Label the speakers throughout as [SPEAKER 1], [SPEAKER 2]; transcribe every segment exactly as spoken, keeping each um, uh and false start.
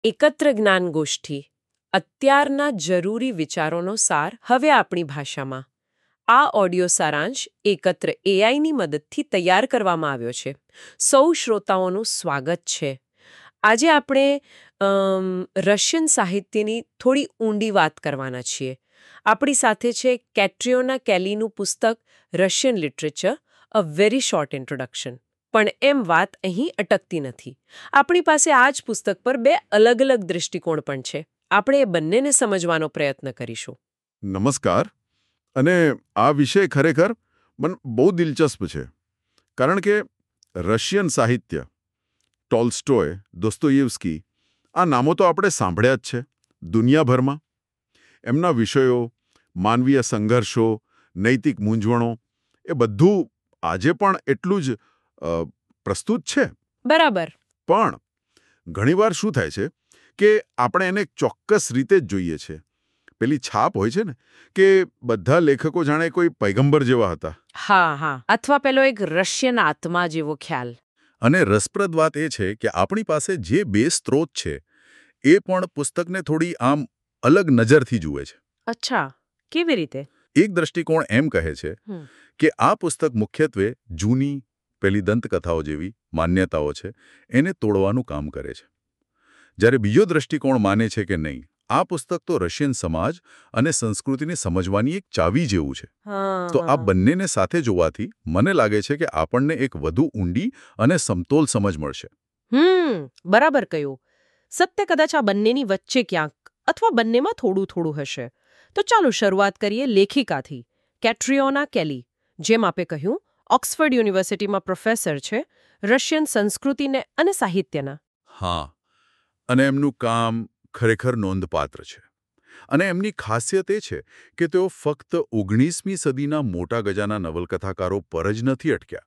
[SPEAKER 1] એકત્ર જ્ઞાન ગોષ્ઠી અત્યારના જરૂરી વિચારોનો સાર હવે આપણી ભાષામાં. આ ઓડિયો સારાંશ એકત્ર એઆઈની મદદથી તૈયાર કરવામાં આવ્યો છે. સૌ શ્રોતાઓનું સ્વાગત છે. આજે આપણે અમ, રશિયન સાહિત્યની થોડી ઊંડી વાત કરવાના છીએ. આપણી સાથે છે કેટ્રિયોના કેલીનું પુસ્તક Russian literature a very short introduction. પણ એમ વાત અહીં અટકતી નથી. આપણી પાસે આ જ પુસ્તક પર બે અલગ અલગ દૃષ્ટિકોણ પણ છે. આપણે એ બંનેને સમજવાનો પ્રયત્ન કરીશું.
[SPEAKER 2] નમસ્કાર. અને આ વિષય ખરેખર મને બહુ દિલચસ્પ છે, કારણ કે રશિયન સાહિત્ય, ટોલ્સ્ટોય, દોસ્તોયેવ્સ્કી, આ નામો તો આપણે સાંભળ્યા જ છે દુનિયાભરમાં. એમના વિષયો, માનવીય સંઘર્ષો, નૈતિક મૂંઝવણો, એ બધું આજે પણ એટલું જ અ, પ્રસ્તુત છે.
[SPEAKER 1] બરાબર.
[SPEAKER 2] પણ ઘણીવાર શું થાય છે કે આપણે એને ચોક્કસ રીતે જ જોઈએ છે. પેલી છાપ હોય છે ને કે બધા લેખકો જાણે કોઈ પૈગંબર જેવા હતા.
[SPEAKER 1] હા હા અથવા પેલો એક રશિયન આત્મા જેવો ખ્યાલ.
[SPEAKER 3] અને રસપ્રદ વાત એ છે કે આપણી પાસે જે બે સ્ત્રોત છે એ પણ પુસ્તકને થોડી આમ અલગ નજરથી જુએ છે.
[SPEAKER 1] અચ્છા, કેવી રીતે?
[SPEAKER 3] એક દ્રષ્ટિકોણ એમ કહે છે
[SPEAKER 1] હમ.
[SPEAKER 3] કે આ પુસ્તક મુખ્યત્વે જૂની પેલી દંતકથાઓ જેવી માન્યતાઓ છે એને તોડવાનું કામ કરે છે, જ્યારે બીજો દ્રષ્ટિકોણ માને છે કે નહીં, આ પુસ્તક તો રશિયન સમાજ અને સંસ્કૃતિને સમજવાની એક ચાવી જેવું છે. તો આ બંનેને સાથે જોવાથી મને લાગે છે કે આપણને એક વધુ ઊંડી અને સમતોલ સમજ મળશે.
[SPEAKER 1] હમ બરાબર કહ્યું. સત્ય કદાચ આ બંનેની વચ્ચે ક્યાંક અથવા બંનેમાં થોડું થોડું હશે. તો ચાલો શરૂઆત કરીએ લેખિકાથી, કેટ્રિયોના કેલી. જેમ આપે કહ્યું, ઓક્સફર્ડ યુનિવર્સિટીમાં પ્રોફેસર છે રશિયન સંસ્કૃતિને અને સાહિત્યના.
[SPEAKER 3] હા, અને એમનું કામ ખરેખર નોંધપાત્ર છે. અને એમની ખાસિયત એ છે કે તેઓ ફક્ત ઓગણીસમી સદીના મોટા ગજાના નવલકથાકારો પર જ નથી અટક્યા.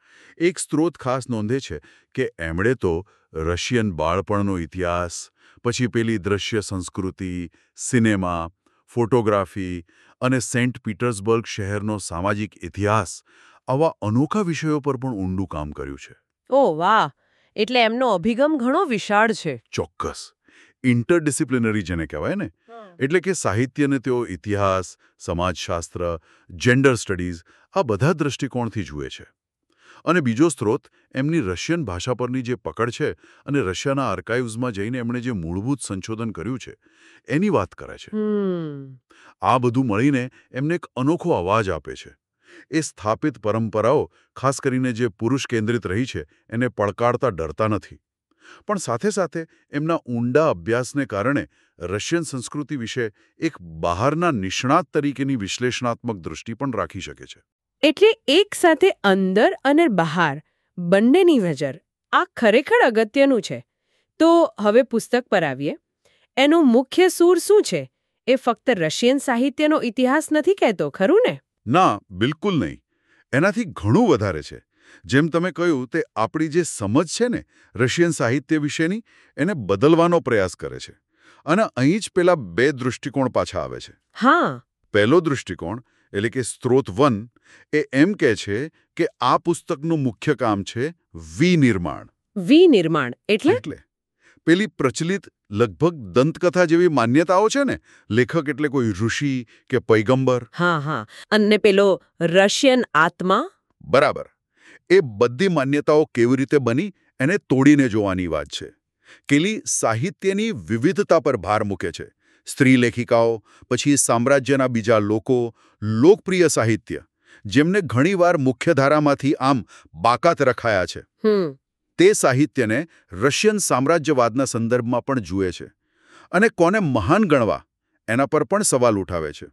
[SPEAKER 3] એક સ્ત્રોત ખાસ નોંધે છે કે એમણે તો રશિયન બાળપણનો ઇતિહાસ, પછી પેલી દ્રશ્ય સંસ્કૃતિ, સિનેમા, ફોટોગ્રાફી અને સેન્ટ પીટર્સબર્ગ શહેરનો સામાજિક ઇતિહાસ, આવા અનોખા વિષયો પર પણ ઊંડું કામ કર્યું છે.
[SPEAKER 1] ઓહ વાહ, એટલે એમનો અભિગમ ઘણો વિશાળ છે.
[SPEAKER 3] ચોક્કસ. ઇન્ટરડિસિપ્લિનરી જેને કહેવાય ને, એટલે કે સાહિત્યને તેઓ ઇતિહાસ, સમાજશાસ્ત્ર, જેન્ડર સ્ટડીઝ આ બધા દૃષ્ટિકોણથી જુએ છે. અને બીજો સ્ત્રોત એમની રશિયન ભાષા પરની જે પકડ છે અને રશિયાના આર્કાઇવ્સમાં જઈને એમણે જે મૂળભૂત સંશોધન કર્યું છે એની વાત કરે છે.
[SPEAKER 1] હમ
[SPEAKER 3] આ બધું મળીને એમને એક અનોખો અવાજ આપે છે. એ સ્થાપિત પરંપરાઓ, ખાસ કરીને જે પુરુષ કેન્દ્રિત રહી છે, એને પડકારતા ડરતા નથી. પણ સાથે સાથે એમના ઊંડા અભ્યાસને કારણે રશિયન સંસ્કૃતિ વિશે એક બહારના નિષ્ણાત તરીકેની વિશ્લેષણાત્મક દૃષ્ટિ પણ રાખી શકે છે.
[SPEAKER 1] એટલે એક સાથે અંદર અને બહાર બંનેની નજર. આ ખરેખર અગત્યનું છે. તો હવે પુસ્તક પર આવીએ. એનો મુખ્ય સૂર શું છે? એ ફક્ત રશિયન સાહિત્યનો ઇતિહાસ નથી કહેતો, ખરું ને?
[SPEAKER 3] ના, બિલકુલ નહીં. એનાથી ઘણું વધારે છે. જેમ તમે કહ્યું, તે આપણી જે સમજ છે ને રશિયન સાહિત્ય વિશેની, એને બદલવાનો પ્રયાસ કરે છે. અને અહીં જ પેલા બે દૃષ્ટિકોણ પાછા આવે છે.
[SPEAKER 1] હા.
[SPEAKER 3] પહેલો દૃષ્ટિકોણ એટલે કે સ્ત્રોત વન એ એમ કહે છે કે આ પુસ્તકનું મુખ્ય કામ છે વિનિર્માણ.
[SPEAKER 1] વિનિર્માણ એટલે?
[SPEAKER 3] એટલે પેલી પ્રચલિત લગભગ દંતકથા જેવી માન્યતાઓ છે ને, લેખક એટલે કોઈ ઋષિ કે પૈગંબર.
[SPEAKER 1] હા હા અને પેલો રશિયન આત્મા.
[SPEAKER 3] બરાબર. એ બધી માન્યતાઓ કેવી રીતે બની એને તોડીને જોવાની વાત છે. કેલી સાહિત્યની વિવિધતા પર ભાર મૂકે છે. સ્ત્રી લેખિકાઓ, પછી સામ્રાજ્યના બીજા લોકો, લોકપ્રિય સાહિત્ય, જેમને ઘણીવાર મુખ્યધારામાંથી આમ બાકાત રખાયા છે.
[SPEAKER 1] હમ
[SPEAKER 3] તે સાહિત્યને રશિયન સામ્રાજ્યવાદના સંદર્ભમાં પણ જુએ છે. અને કોને મહાન ગણવા એના પર પણ સવાલ ઉઠાવે છે.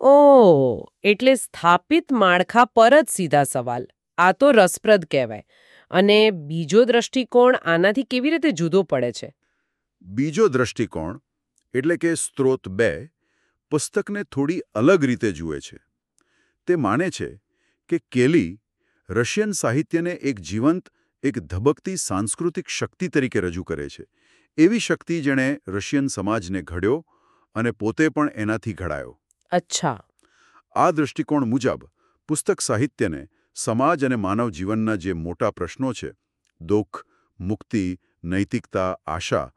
[SPEAKER 1] ઓ એટલે સ્થાપિત માળખા પર જ સીધા સવાલ. આ તો રસપ્રદ કહેવાય. અને બીજો દ્રષ્ટિકોણ આનાથી કેવી રીતે જુદો પડે છે?
[SPEAKER 3] બીજો દ્રષ્ટિકોણ એટલે કે સ્ત્રોત બે પુસ્તકને થોડી અલગ રીતે જુએ છે. તે માને છે કે કેલી રશિયન સાહિત્યને એક જીવંત, એક ધબકતી સાંસ્કૃતિક શક્તિ તરીકે રજૂ કરે છે. એવી શક્તિ જેણે રશિયન સમાજને ઘડ્યો અને પોતે પણ એનાથી ઘડાયો.
[SPEAKER 1] અચ્છા.
[SPEAKER 3] આ દૃષ્ટિકોણ મુજબ પુસ્તક સાહિત્યને સમાજ અને માનવ જીવનના જે મોટા પ્રશ્નો છે, દુઃખ, મુક્તિ, નૈતિકતા, આશા,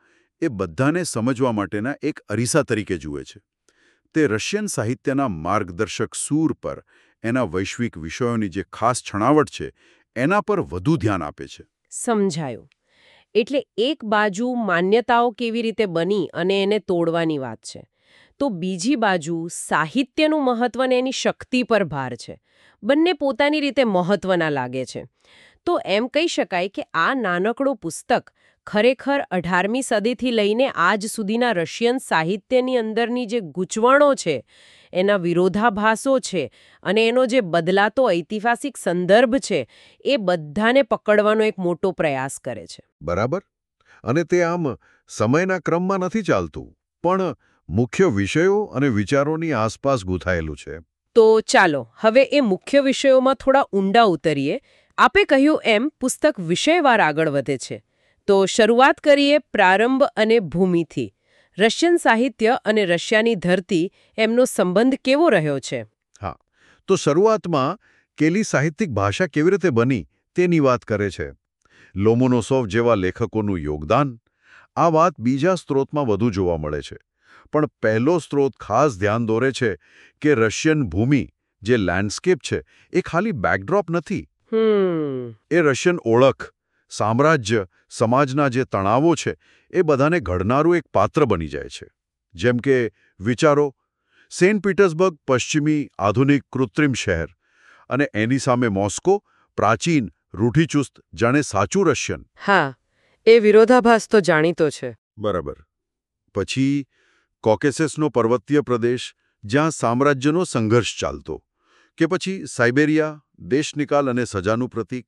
[SPEAKER 3] એ બધાને સમજવા માટેના એક અરીસા તરીકે જુએ છે. તે રશિયન સાહિત્યના માર્ગદર્શક સૂર પર, એના વૈશ્વિક વિષયોની જે ખાસ છણાવટ છે એના પર વધુ ધ્યાન આપે છે.
[SPEAKER 1] સમજાયું. એટલે એક બાજુ માન્યતાઓ કેવી રીતે બની અને એને તોડવાની વાત છે, તો બીજી બાજુ સાહિત્યનું મહત્વ અને એની શક્તિ પર ભાર છે. બંને પોતાની રીતે મહત્વના લાગે છે. તો એમ કહી શકાય કે આ નાનકડું પુસ્તક ખરેખર અઢારમી સદીથી લઈને આજ સુધીના રશિયન સાહિત્યની અંદરની જે ગૂંચવણો છે, એના વિરોધાભાસો છે અને એનો જે બદલાતો ઐતિહાસિક સંદર્ભ છે, એ બધાને પકડવાનો એક મોટો પ્રયાસ કરે છે.
[SPEAKER 4] બરાબર. અને તે આમ સમયના ક્રમમાં નથી ચાલતું, પણ મુખ્ય વિષયો અને વિચારોની આસપાસ ગૂંથાયેલું છે.
[SPEAKER 1] તો ચાલો હવે એ મુખ્ય વિષયોમાં થોડા ઊંડા ઉતરીએ. આપે કહ્યું એમ પુસ્તક વિષયવાર આગળ વધે છે. તો શરૂઆત કરીએ પ્રારંભ અને ભૂમિથી. રશિયન સાહિત્ય અને રશિયાની ધરતી, એમનો સંબંધ કેવો રહ્યો છે?
[SPEAKER 4] હા, તો શરૂઆતમાં કેલી સાહિત્યિક ભાષા કેવી રીતે બની તેની વાત કરે છે. લોમોનોસોવ જેવા લેખકોનું યોગદાન. આ વાત બીજા સ્ત્રોતમાં વધુ જોવા મળે છે. પણ પહેલો સ્ત્રોત ખાસ ધ્યાન દોરે છે કે રશિયન ભૂમિ, જે લેન્ડસ્કેપ છે, એ ખાલી બેકડ્રોપ નથી.
[SPEAKER 1] હમ
[SPEAKER 4] એ રશિયન ઓળખ, સામ્રાજ્ય, સમાજના જે તણાવો છે, એ બધાને ઘડનારું એક પાત્ર બની જાય છે. જેમ કે વિચારો, સેન્ટ પીટર્સબર્ગ પશ્ચિમી, આધુનિક, કૃત્રિમ શહેર, અને એની સામે મોસ્કો, પ્રાચીન, રૂઢિચુસ્ત, જાણે સાચું રશિયન.
[SPEAKER 1] હા, એ વિરોધાભાસ તો જાણીતો છે.
[SPEAKER 3] બરાબર. પછી કોકેસસનો પર્વતીય પ્રદેશ, જ્યાં સામ્રાજ્યનો સંઘર્ષ ચાલતો. કે પછી સાઇબેરિયા, દેશનિકાલ અને સજાનું પ્રતીક.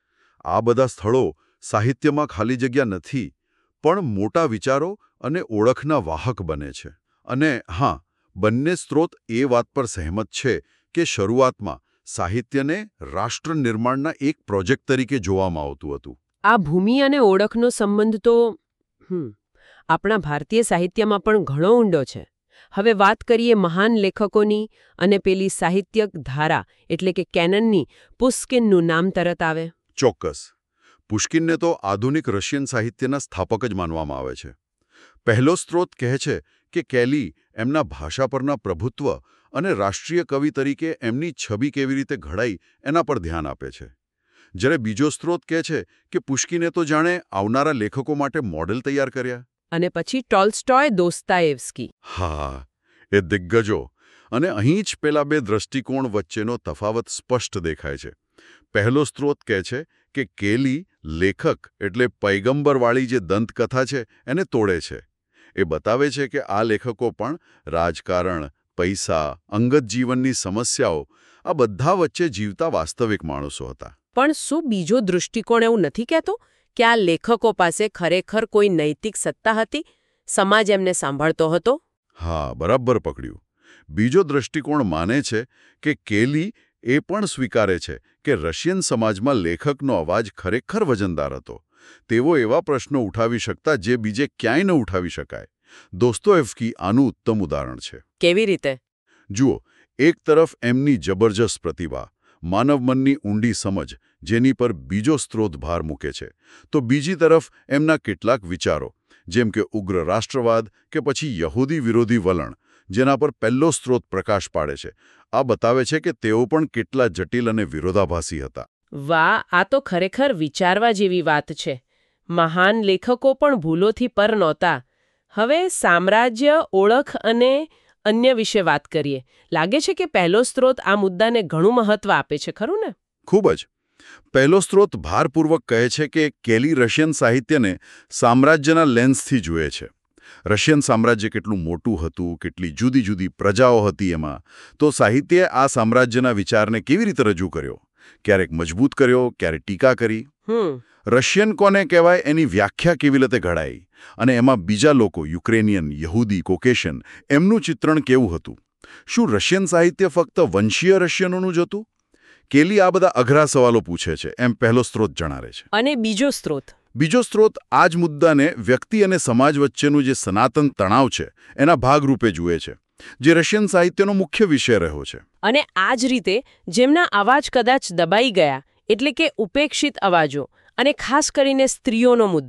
[SPEAKER 3] આ બધા સ્થળો સાહિત્યમાં ખાલી જગ્યા નથી, પણ મોટા વિચારો અને ઓળખના વાહક બને છે. અને હા, બંને સ્ત્રોત એ વાત પર સહેમત છે કે શરૂઆતમાં સાહિત્યને રાષ્ટ્ર નિર્માણના એક પ્રોજેક્ટ તરીકે જોવામાં આવતું હતું.
[SPEAKER 1] આ ભૂમિ અને ઓળખનો સંબંધ તો હમ આપણા ભારતીય સાહિત્યમાં પણ ઘણો ઊંડો છે. હવે વાત કરીએ મહાન લેખકોની, અને પેલી સાહિત્યક ધારા એટલે કે કેનનની. પુષ્કિનનું નામ તરત આવે.
[SPEAKER 3] ચોક્કસ. પુષ્કિનને તો આધુનિક રશિયન સાહિત્યના સ્થાપક જ માનવામાં આવે છે. પહેલો સ્ત્રોત કહે છે કે કેલી એમના ભાષા પરના પ્રભુત્વ અને રાષ્ટ્રીય કવિ તરીકે એમની છબી કેવી રીતે ઘડાઈ એના પર ધ્યાન આપે છે. જ્યારે બીજો સ્ત્રોત કહે છે કે પુષ્કિને તો જાણે આવનારા લેખકો માટે મોડેલ તૈયાર કર્યા.
[SPEAKER 1] અને પછી ટોલ્સ્ટોય, દોસ્તાયેવ્સ્કી.
[SPEAKER 3] હા, એ દિગ્ગજો. અને અહીં જ પેલા બે દ્રષ્ટિકોણ વચ્ચેનો તફાવત સ્પષ્ટ દેખાય છે. પહેલો સ્ત્રોત કહે છે કે કેલી લેખક એટલે પૈગંબરવાળી જે દંતકથા છે એને તોડે છે. એ બતાવે છે કે આ લેખકો પણ રાજકારણ, પૈસા, અંગત જીવનની સમસ્યાઓ, આ બધા વચ્ચે જીવતા વાસ્તવિક માણસો હતા.
[SPEAKER 1] પણ શું બીજો દૃષ્ટિકોણ એવું નથી કહેતો કે આ લેખકો પાસે ખરેખર કોઈ નૈતિક સત્તા હતી? સમાજ એમને સાંભળતો હતો?
[SPEAKER 3] હા, બરાબર પકડ્યું. બીજો દૃષ્ટિકોણ માને છે કે કેલી એ પણ સ્વીકારે છે કે રશિયન સમાજમાં લેખકનો અવાજ ખરેખર વજનદાર હતો. તેઓ એવા પ્રશ્નો ઉઠાવી શકતા જે બીજે ક્યાંય ન ઉઠાવી શકાય. દોસ્તોયેવ્સ્કી આનું ઉત્તમ ઉદાહરણ છે.
[SPEAKER 1] કેવી રીતે?
[SPEAKER 3] જુઓ, એક તરફ એમની જબરજસ્ત પ્રતિભા, માનવ મનની ઊંડી સમજ, જેની પર બીજો સ્ત્રોત ભાર મૂકે છે, તો બીજી તરફ એમના કેટલાક વિચારો, જેમ કે ઉગ્ર રાષ્ટ્રવાદ કે પછી યહૂદી વિરોધી વલણ, જેના પર પહેલો સ્ત્રોત પ્રકાશ પાડે છે. આ બતાવે છે કે તેઓ પણ કેટલા જટિલ અને વિરોધાભાસી હતા.
[SPEAKER 1] વાહ, આ તો ખરેખર વિચારવા જેવી વાત છે. મહાન લેખકો પણ ભૂલોથી પર નહોતા. હવે સામ્રાજ્ય, ઓળખ અને અન્ય વિશે વાત કરીએ. લાગે છે કે પહેલો સ્ત્રોત આ મુદ્દાને ઘણું મહત્વ આપે છે, ખરું ને?
[SPEAKER 3] ખૂબ જ. પહેલો સ્ત્રોત ભારપૂર્વક કહે છે કે કેલી રશિયન સાહિત્યને સામ્રાજ્યના લેન્સથી જુએ છે. રશિયન સામ્રાજ્ય કેટલું મોટું હતું, કેટલી જુદી જુદી પ્રજાઓ હતી એમાં, તો સાહિત્યે આ સામ્રાજ્યના વિચારને કેવી રીતે રજૂ કર્યો? ક્યારેક મજબૂત કર્યો, ક્યારેક ટીકા કરી.
[SPEAKER 1] હમ
[SPEAKER 3] રશિયન કોને કહેવાય એની વ્યાખ્યા કેવી રીતે ઘડાઈ, અને એમાં બીજા લોકો, યુક્રેનિયન, યહૂદી, કોકેશિયન, એમનું ચિત્રણ કેવું હતું? શું રશિયન સાહિત્ય ફક્ત વંશીય રશિયનોનું જ હતું? કેલી આ બધા અઘરા સવાલો પૂછે છે, એમ પહેલો સ્ત્રોત જણાવે છે.
[SPEAKER 1] અને બીજો સ્ત્રોત?
[SPEAKER 3] બીજો સ્ત્રોત આ જ મુદ્દાને વ્યક્તિ અને સમાજ વચ્ચેનું જે સનાતન તણાવ છે એના ભાગરૂપે જુએ છે, જે રશિયન સાહિત્યનો મુખ્ય વિષય રહ્યો છે.
[SPEAKER 1] અને આ જ રીતે જેમના અવાજ કદાચ દબાઈ ગયા, એટલે કે ઉપેક્ષિત અવાજો, અને ખાસ કરીને સ્ત્રીઓનો મુદ્દો,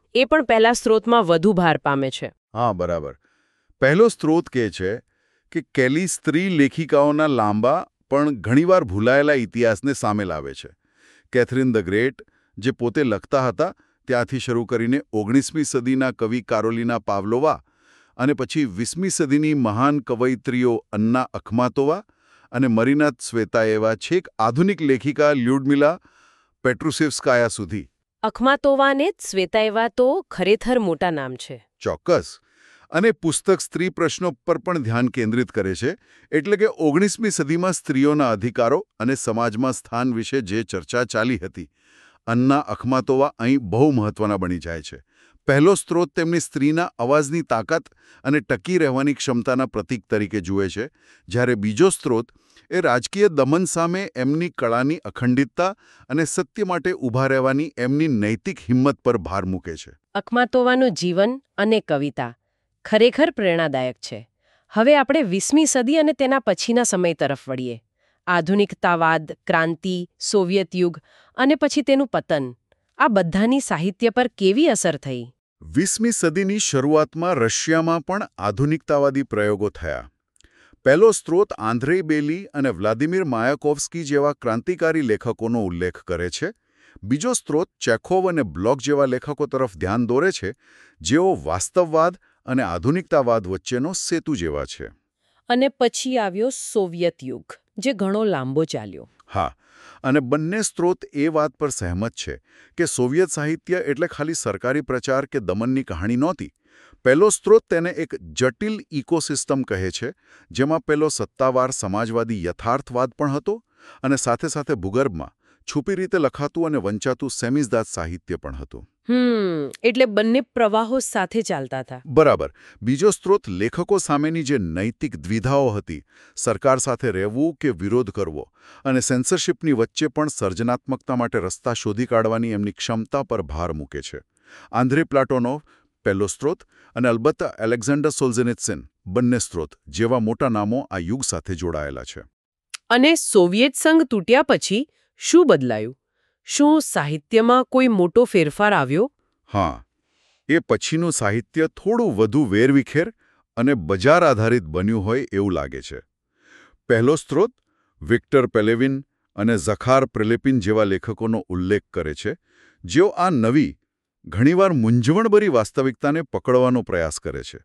[SPEAKER 1] એ પણ પહેલા સ્ત્રોતમાં વધુ ભાર પામે છે.
[SPEAKER 3] હા, બરાબર. પહેલો સ્ત્રોત કહે છે કે કેલી સ્ત્રી લેખિકાઓના લાંબા પણ ઘણીવાર ભૂલાયેલા ઇતિહાસને સામે લાવે છે. કેથરીન ધ ગ્રેટ, જે પોતે લખતા હતા, ત્યાંથી શરૂ કરીને ઓગણીસમી સદીના કવિ કારોલિના પાવલોવા અને પછી વીસમી સદીની મહાન કવયિત્રીઓ અન્ના અખમાતોવા અને મરીના ત્સ્વેતાએવા છેક આધુનિક લેખિકા લ્યુડમિલા પેટ્રુસેવ્સ્કાયા સુધી.
[SPEAKER 1] અખમાતોવાને ત્સ્વેતાએવા તો ખરેખર મોટા નામ છે.
[SPEAKER 3] ચોક્કસ. અને પુસ્તક સ્ત્રી પ્રશ્નો પર પણ ધ્યાન કેન્દ્રિત કરે છે, એટલે કે ઓગણીસમી સદીમાં સ્ત્રીઓના અધિકારો અને સમાજમાં સ્થાન વિશે જે ચર્ચા ચાલી હતી, અન્ના અખમાતોવા અહીં બહુ મહત્વના બની જાય છે. પહેલો સ્ત્રોત તેમની સ્ત્રીના અવાજની તાકાત અને ટકી રહેવાની ક્ષમતાના પ્રતીક તરીકે જુએ છે, જ્યારે બીજો સ્ત્રોત એ રાજકીય દમન સામે એમની કળાની અખંડિતતા અને સત્ય માટે ઊભા રહેવાની એમની નૈતિક હિંમત પર ભાર મૂકે છે.
[SPEAKER 1] અખમાતોવાનું જીવન અને કવિતા ખરેખર પ્રેરણાદાયક છે. હવે આપણે વીસમી સદી અને તેના પછીના સમય તરફ વળીએ. આધુનિકતાવાદ, ક્રાંતિ, સોવિયત યુગ અને પછી તેનું પતન, આ બધાની સાહિત્ય પર કેવી અસર થઈ?
[SPEAKER 3] વીસમી સદીની શરૂઆતમાં રશિયામાં પણ આધુનિકતાવાદી પ્રયોગો થયા. પહેલો સ્ત્રોત આંધ્રેય બેલી અને વ્લાદિમીર માયાકોવ્સ્કી જેવા ક્રાંતિકારી લેખકોનો ઉલ્લેખ કરે છે. બીજો સ્ત્રોત ચેખોવ અને બ્લોક જેવા લેખકો તરફ ધ્યાન દોરે છે, જેઓ વાસ્તવવાદ અને આધુનિકતાવાદ વચ્ચેનો સેતુ જેવા છે.
[SPEAKER 1] અને પછી આવ્યો સોવિયત યુગ, જે ઘણો લાંબો ચાલ્યો.
[SPEAKER 3] હા, અને બંને સ્ત્રોત એ વાત પર સહેમત છે કે સોવિયત સાહિત્ય એટલે ખાલી સરકારી પ્રચાર કે દમનની કહાણી નહોતી. પહેલો સ્ત્રોત તેને એક જટિલ ઇકોસિસ્ટમ કહે છે, જેમાં પેલો સત્તાવાર સમાજવાદી યથાર્થવાદ પણ હતો અને સાથે સાથે ભૂગર્ભમાં છુપી રીતે લખાતું અને વંચાતું સેમિઝદાદ સાહિત્ય પણ હતું.
[SPEAKER 1] હમ એટલે બંને પ્રવાહો સાથે ચાલતા હતા.
[SPEAKER 3] બરાબર. બીજો સ્ત્રોત લેખકો સામેની જે નૈતિક દ્વિધાઓ હતી, સરકાર સાથે રહેવું કે વિરોધ કરવો, અને સેન્સરશિપની વચ્ચે પણ સર્જનાત્મકતા માટે રસ્તા શોધી કાઢવાની એમની ક્ષમતા પર ભાર મૂકે છે. આંદ્રે પ્લાટોનોવ પહેલો સ્ત્રોત અને અલબત્ત એલેક્ઝાન્ડર સોલ્ઝેનિત્સિન બંને સ્ત્રોત જેવા મોટા નામો આ યુગ સાથે જોડાયેલા છે.
[SPEAKER 1] અને સોવિયત સંઘ તૂટ્યા પછી શું બદલાયું? શું સાહિત્યમાં કોઈ મોટો ફેરફાર આવ્યો?
[SPEAKER 3] હા, એ પછીનું સાહિત્ય થોડું વધુ વેરવિખેર અને બજાર આધારિત બન્યું હોય એવું લાગે છે. પહેલો સ્ત્રોત વિક્ટર પેલેવિન અને ઝખાર પ્રિલિપિન જેવા લેખકોનો ઉલ્લેખ કરે છે, જેઓ આ નવી, ઘણીવાર મૂંઝવણભરી વાસ્તવિકતાને પકડવાનો પ્રયાસ કરે છે.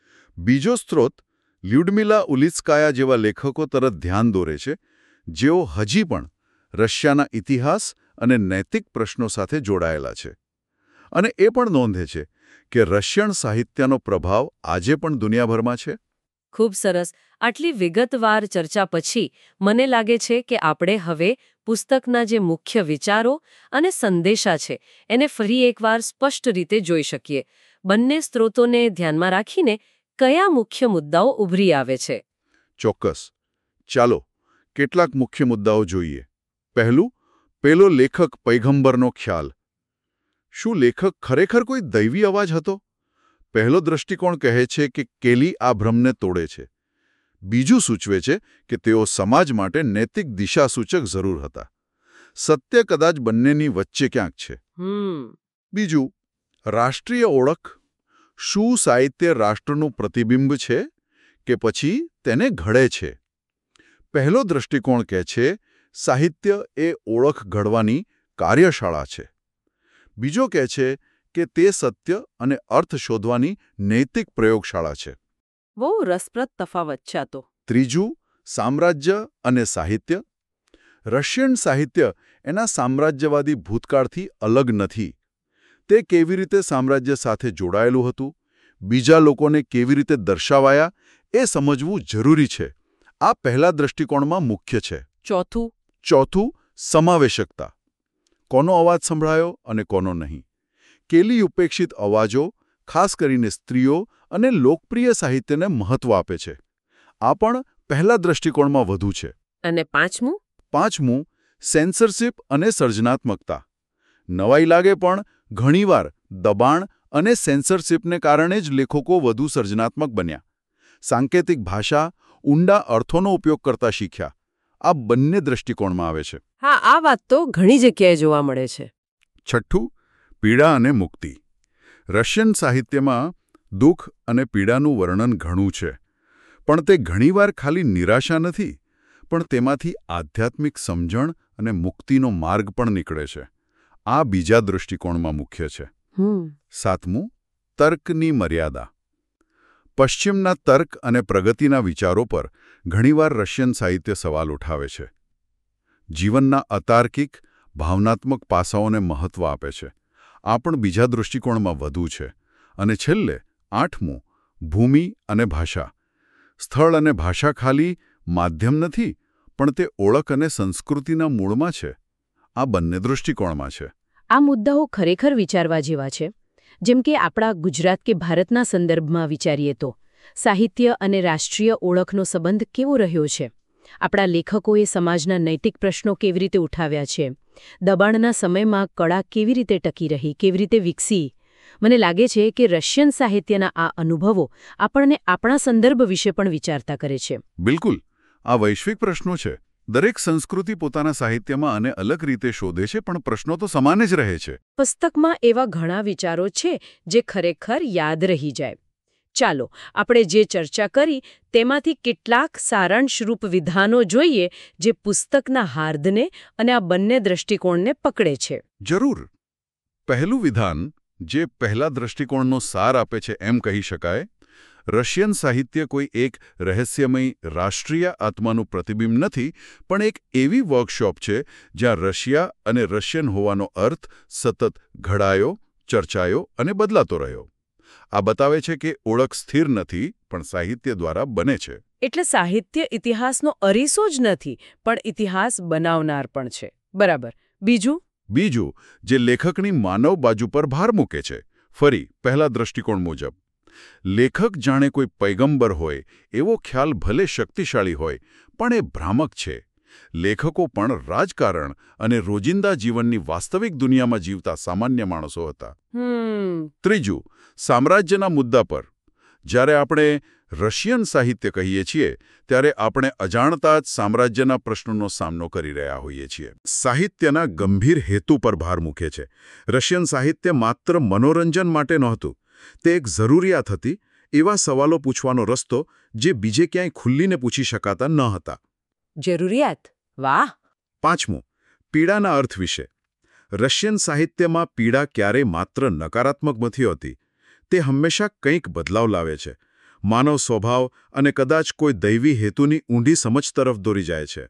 [SPEAKER 3] બીજો સ્ત્રોત લ્યુડમિલા ઉલિત્સ્કાયા જેવા લેખકો તરફ ધ્યાન દોરે છે, જેઓ હજી પણ રશિયાના ઇતિહાસ અને નૈતિક પ્રશ્નો સાથે જોડાયેલા છે. અને એ પણ નોંધે છે કે રશિયન સાહિત્યનો પ્રભાવ આજે પણ દુનિયાભરમાં છે.
[SPEAKER 1] ખૂબ સરસ. આટલી વિગતવાર ચર્ચા પછી મને લાગે છે કે આપણે હવે પુસ્તકના જે મુખ્ય વિચારો અને સંદેશા છે એને ફરી એકવાર સ્પષ્ટ રીતે જોઈ શકીએ. બંને સ્ત્રોતોને ધ્યાનમાં રાખીને કયા મુખ્ય મુદ્દાઓ ઉભરી આવે છે?
[SPEAKER 3] ચોક્કસ. ચાલો કેટલાક મુખ્ય મુદ્દાઓ જોઈએ. પહેલું, પેલો લેખક પૈગંબરનો ખ્યાલ. શું લેખક ખરેખર કોઈ દૈવી અવાજ હતો? પહેલો દૃષ્ટિકોણ કહે છે કે કેલી આ ભ્રમને તોડે છે. બીજું સૂચવે છે કે તેઓ સમાજ માટે નૈતિક દિશાસૂચક જરૂર હતા. સત્ય કદાચ બંનેની વચ્ચે ક્યાંક છે.
[SPEAKER 1] હમ
[SPEAKER 3] બીજું, રાષ્ટ્રીય ઓળખ. શું સાહિત્ય રાષ્ટ્રનું પ્રતિબિંબ છે કે પછી તેને ઘડે છે? પહેલો દૃષ્ટિકોણ કહે છે સાહિત્ય એ ઓળખ ઘડવાની કાર્યશાળા છે. બીજો કહે છે કે તે સત્ય અને અર્થ શોધવાની નૈતિક પ્રયોગશાળા છે.
[SPEAKER 1] બહુ રસપ્રદ તફાવત છે તો.
[SPEAKER 3] ત્રીજું, સામ્રાજ્ય અને સાહિત્ય. રશિયન સાહિત્ય એના સામ્રાજ્યવાદી ભૂતકાળથી અલગ નથી. તે કેવી રીતે સામ્રાજ્ય સાથે જોડાયેલું હતું, બીજા લોકોને કેવી રીતે દર્શાવાયા, એ સમજવું જરૂરી છે. આ પહેલા દૃષ્ટિકોણમાં મુખ્ય છે.
[SPEAKER 1] ચોથું
[SPEAKER 3] ચોથું, સમાવેશકતા. કોનો અવાજ સંભળાયો અને કોનો નહીં. કેલી ઉપેક્ષિત અવાજો, ખાસ કરીને સ્ત્રીઓ અને લોકપ્રિય સાહિત્યને મહત્વ આપે છે. આ પણ પહેલા દૃષ્ટિકોણમાં વધુ છે.
[SPEAKER 1] અને પાંચમું
[SPEAKER 3] પાંચમું, સેન્સરશિપ અને સર્જનાત્મકતા. નવાઈ લાગે પણ ઘણીવાર દબાણ અને સેન્સરશિપને કારણે જ લેખકો વધુ સર્જનાત્મક બન્યા. સાંકેતિક ભાષા, ઊંડા અર્થોનો ઉપયોગ કરતા શીખ્યા. આ બંને દૃષ્ટિકોણમાં આવે છે.
[SPEAKER 1] હા, આ વાત તો ઘણી જગ્યાએ જોવા મળે છે.
[SPEAKER 3] છઠ્ઠું, પીડા અને મુક્તિ. રશિયન સાહિત્યમાં દુઃખ અને પીડાનું વર્ણન ઘણું છે, પણ તે ઘણીવાર ખાલી નિરાશા નથી, પણ તેમાંથી આધ્યાત્મિક સમજણ અને મુક્તિનો માર્ગ પણ નીકળે છે. આ બીજા દૃષ્ટિકોણમાં મુખ્ય છે. સાતમું, તર્કની મર્યાદા. પશ્ચિમના તર્ક અને પ્રગતિના વિચારો પર ઘણીવાર રશિયન સાહિત્ય સવાલ ઉઠાવે છે. જીવનના અતાર્કિક, ભાવનાત્મક પાસાઓને મહત્વ આપે છે. આ પણ બીજા દૃષ્ટિકોણમાં વધુ છે. અને છેલ્લે આઠમું, ભૂમિ અને ભાષા. સ્થળ અને ભાષા ખાલી માધ્યમ નથી, પણ તે ઓળખ અને સંસ્કૃતિના મૂળમાં છે. આ બંને દૃષ્ટિકોણમાં છે.
[SPEAKER 1] આ મુદ્દાઓ ખરેખર વિચારવા જેવા છે. જેમ કે આપણા ગુજરાત કે ભારતના સંદર્ભમાં વિચારીએ તો સાહિત્ય અને રાષ્ટ્રીય ઓળખનો સંબંધ કેવો રહ્યો છે. આપણા લેખકોએ સમાજના નૈતિક પ્રશ્નો કેવી રીતે ઉઠાવ્યા છે. દબાણના સમયમાં કળા કેવી રીતે ટકી રહી, કેવી રીતે વિકસી. મને લાગે છે કે રશિયન સાહિત્યના આ અનુભવો આપણને આપણા સંદર્ભ વિશે પણ વિચારતા કરે છે.
[SPEAKER 3] બિલકુલ. આ વૈશ્વિક પ્રશ્નો છે. દરેક સંસ્કૃતિ પોતાના સાહિત્યમાં આને અલગ રીતે શોધે છે, પણ પ્રશ્નો તો સમાન જ રહે છે.
[SPEAKER 1] પુસ્તકમાં એવા ઘણા વિચારો છે જે ખરેખર યાદ રહી જાય. ચાલો આપણે જે ચર્ચા કરી તેમાંથી કેટલાક સારાંશરૂપ વિધાનો જોઈએ જે પુસ્તકના હાર્દને અને આ બંને દૃષ્ટિકોણને પકડે છે.
[SPEAKER 3] જરૂર. પહેલું વિધાન, જે પહેલા દૃષ્ટિકોણનો સાર આપે છે એમ કહી શકાય, રશિયન સાહિત્ય કોઈ એક રહસ્યમય રાષ્ટ્રીય આત્માનું પ્રતિબિંબ નથી, પણ એક એવી વર્કશોપ છે જ્યાં રશિયા અને રશિયન હોવાનો અર્થ સતત ઘડાયો, ચર્ચાયો અને બદલાતો રહ્યો. આ બતાવે છે કે ઓળખ સ્થિર નથી, પણ સાહિત્ય દ્વારા બને છે.
[SPEAKER 1] એટલે સાહિત્ય ઇતિહાસનો અરીસો જ નથી, પણ ઇતિહાસ બનાવનાર પણ છે. બરાબર. બીજું
[SPEAKER 3] બીજું, જે લેખકની માનવ બાજુ પર ભાર મૂકે છે. ફરી પહેલા દૃષ્ટિકોણ મુજબ લેખક જાણે કોઈ પૈગંબર હોય એવો ખ્યાલ ભલે શક્તિશાળી હોય, પણ એ ભ્રામક છે. લેખકો પણ રાજકારણ અને રોજિંદા જીવનની વાસ્તવિક દુનિયામાં જીવતા સામાન્ય માણસો હતા. ત્રીજું, સામ્રાજ્યના મુદ્દા પર. જ્યારે આપણે રશિયન સાહિત્ય કહીએ છીએ ત્યારે આપણે અજાણતા જ સામ્રાજ્યના પ્રશ્નોનો સામનો કરી રહ્યા હોઈએ છીએ. સાહિત્યના ગંભીર હેતુ પર ભાર મૂકે છે. રશિયન સાહિત્ય માત્ર મનોરંજન માટે નહોતું. તે એક જરૂરિયાત હતી, એવા સવાલો પૂછવાનો રસ્તો જે બીજે ક્યાંય ખુલ્લીને પૂછી શકાતા ન હતા.
[SPEAKER 1] જરૂરિયાત. વાહ.
[SPEAKER 3] પાંચમું, પીડાના અર્થ વિશે. રશિયન સાહિત્યમાં પીડા ક્યારેય માત્ર નકારાત્મક નથી હોતી. તે હંમેશા કંઈક બદલાવ લાવે છે. માનવ સ્વભાવ અને કદાચ કોઈ દૈવી હેતુની ઊંડી સમજ તરફ દોરી જાય છે.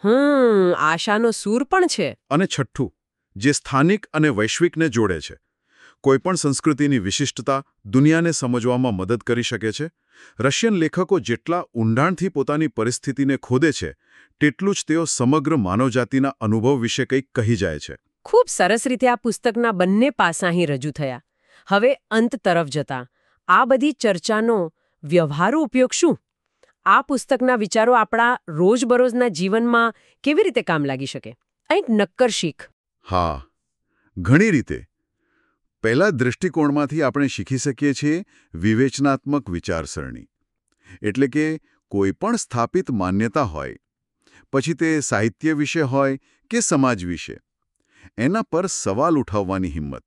[SPEAKER 1] હમ આશાનો સૂર પણ છે.
[SPEAKER 3] અને છઠ્ઠું, જે સ્થાનિક અને વૈશ્વિકને જોડે છે. કોઈપણ સંસ્કૃતિની વિશિષ્ટતા દુનિયાને સમજવામાં મદદ કરી શકે છે. રશિયન લેખકો જેટલા ઊંડાણથી પોતાની પરિસ્થિતિને ખોદે છે, તેટલું જ તેઓ સમગ્ર માનવજાતિના અનુભવ વિશે કંઈક કહી જાય છે.
[SPEAKER 1] ખૂબ સરસ રીતે આ પુસ્તકના બંને પાસાં અહીં રજૂ થયા. હવે અંત તરફ જતા આ બધી ચર્ચાનો વ્યવહારુ ઉપયોગ શું? આ પુસ્તકના વિચારો આપણા રોજબરોજના જીવનમાં કેવી રીતે કામ લાગી શકે? એક નક્કર શીખ.
[SPEAKER 3] હા, ઘણી રીતે. પહેલા દૃષ્ટિકોણમાંથી આપણે શીખી શકીએ છીએ વિવેચનાત્મક વિચારસરણી. એટલે કે કોઈ પણ સ્થાપિત માન્યતા હોય, પછી તે સાહિત્ય વિશે હોય કે સમાજ વિશે, એના પર સવાલ ઉઠાવવાની હિંમત.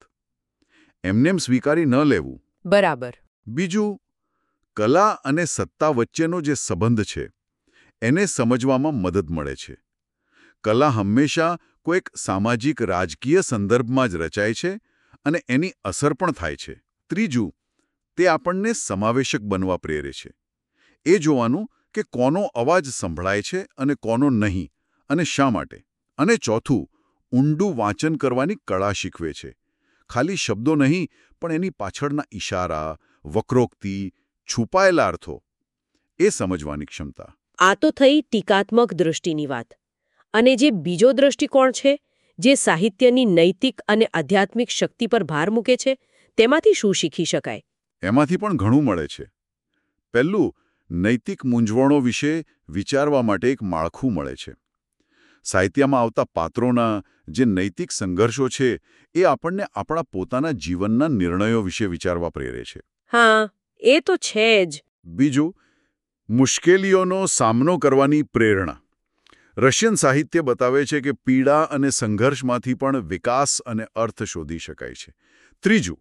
[SPEAKER 3] એમનેમ સ્વીકારી ન લેવું.
[SPEAKER 1] બરાબર.
[SPEAKER 3] બીજું, કલા અને સત્તા વચ્ચેનો જે સંબંધ છે એને સમજવામાં મદદ મળે છે. કલા હંમેશા કોઈક સામાજિક રાજકીય સંદર્ભમાં જ રચાય છે અને એની અસર પણ થાય છે. ત્રીજું, તે આપણને સમાવેશક બનવા પ્રેરે છે. એ જોવાનું કે કોનો અવાજ સંભળાય છે અને કોનો નહીં, અને શા માટે. અને ચોથું, ઊંડું વાંચન કરવાની કળા શીખવે છે. ખાલી શબ્દો નહીં, પણ એની પાછળના ઈશારા, વક્રોક્તિ, છુપાયેલા અર્થો એ સમજવાની ક્ષમતા.
[SPEAKER 1] આ તો થઈ ટીકાત્મક દૃષ્ટિની વાત. અને જે બીજો દૃષ્ટિકોણ છે, જે સાહિત્યની નૈતિક અને આધ્યાત્મિક શક્તિ પર ભાર મૂકે છે, તેમાંથી શું શીખી શકાય?
[SPEAKER 3] એમાંથી પણ ઘણું મળે છે. પહેલું, નૈતિક મૂંઝવણો વિશે વિચારવા માટે એક માળખું મળે છે. સાહિત્યમાં આવતા પાત્રોના જે નૈતિક સંઘર્ષો છે એ આપણને આપણા પોતાના જીવનના નિર્ણયો વિશે વિચારવા પ્રેરે છે.
[SPEAKER 1] હા, એ તો છે જ.
[SPEAKER 3] બીજું, મુશ્કેલીઓનો સામનો કરવાની પ્રેરણા. રશિયન સાહિત્ય બતાવે છે કે પીડા અને સંઘર્ષમાંથી પણ વિકાસ અને અર્થ શોધી શકાય છે. ત્રીજું,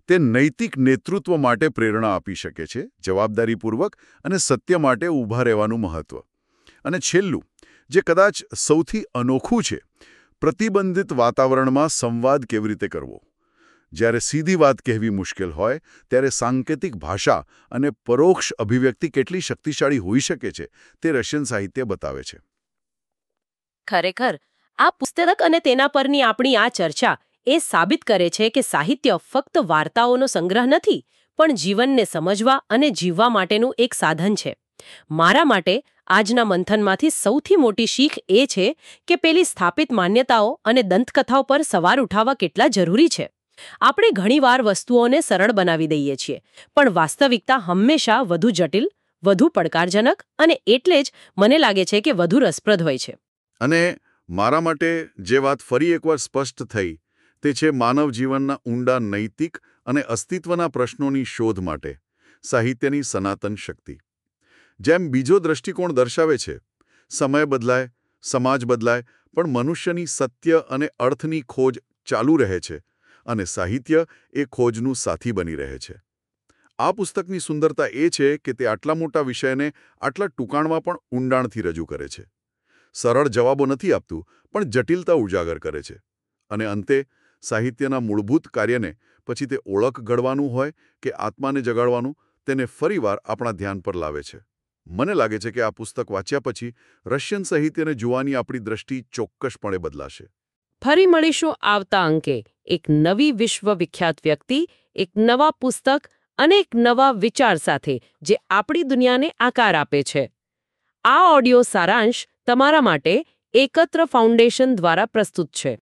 [SPEAKER 3] તે નૈતિક નેતૃત્વ માટે પ્રેરણા આપી શકે છે, જવાબદારીપૂર્વક અને સત્ય માટે ઊભા રહેવાનું મહત્વ. અને છેલ્લું, જે કદાચ સૌથી અનોખું છે, પ્રતિબંધિત વાતાવરણમાં સંવાદ કેવી રીતે કરવો. જ્યારે સીધી વાત કહેવી મુશ્કેલ હોય ત્યારે સાંકેતિક ભાષા અને પરોક્ષ અભિવ્યક્તિ કેટલી શક્તિશાળી હોઈ શકે છે તે રશિયન સાહિત્ય બતાવે છે.
[SPEAKER 1] ખરેખર આ પુસ્તક અને તેના પરની આપણી આ ચર્ચા એ સાબિત કરે છે કે સાહિત્ય ફક્ત વાર્તાઓનો સંગ્રહ નથી, પણ જીવનને સમજવા અને જીવવા માટેનું એક સાધન છે. મારા માટે આજના મંથનમાંથી સૌથી મોટી શીખ એ છે કે પેલી સ્થાપિત માન્યતાઓ અને દંતકથાઓ પર સવાર ઉઠાવવા કેટલા જરૂરી છે. આપણે ઘણીવાર વસ્તુઓને સરળ બનાવી દઈએ છીએ, પણ વાસ્તવિકતા હંમેશા વધુ જટિલ, વધુ પડકારજનક અને એટલે જ મને લાગે છે કે વધુ રસપ્રદ હોય છે.
[SPEAKER 3] અને મારા માટે જે વાત ફરી એકવાર સ્પષ્ટ થઈ તે છે માનવ જીવનના ઊંડા નૈતિક અને અસ્તિત્વના પ્રશ્નોની શોધ માટે સાહિત્યની સનાતન શક્તિ. જેમ બીજો દ્રષ્ટિકોણ દર્શાવે છે, સમય બદલાય, સમાજ બદલાય, પણ મનુષ્યની સત્ય અને અર્થની ખોજ ચાલુ રહે છે અને સાહિત્ય એ ખોજનું સાથી બની રહે છે. આ પુસ્તકની સુંદરતા એ છે કે તે આટલા મોટા વિષયને આટલા ટૂંકાણમાં પણ ઊંડાણથી રજૂ કરે છે. સરળ જવાબો નથી આપતું, પણ જટિલતા ઉજાગર કરે છે. અને અંતે સાહિત્યના મૂળભૂત કાર્યને, પછી તે ઓળખ ઘડવાનું હોય કે આત્માને જગાડવાનું, તેને ફરીવાર આપણા ધ્યાન પર લાવે છે. મને લાગે છે કે આ પુસ્તક વાંચ્યા પછી રશિયન સાહિત્યને જોવાની આપણી દ્રષ્ટિ ચોક્કસપણે બદલાશે.
[SPEAKER 1] ફરી મળીશું આવતા અંકે એક નવી વિશ્વ વિખ્યાત વ્યક્તિ, એક નવા પુસ્તક અને એક નવા વિચાર સાથે જે આપણી દુનિયાને આકાર આપે છે. આ ઓડિયો સારાંશ તમારા માટે એકત્ર ફાઉન્ડેશન દ્વારા પ્રસ્તુત છે.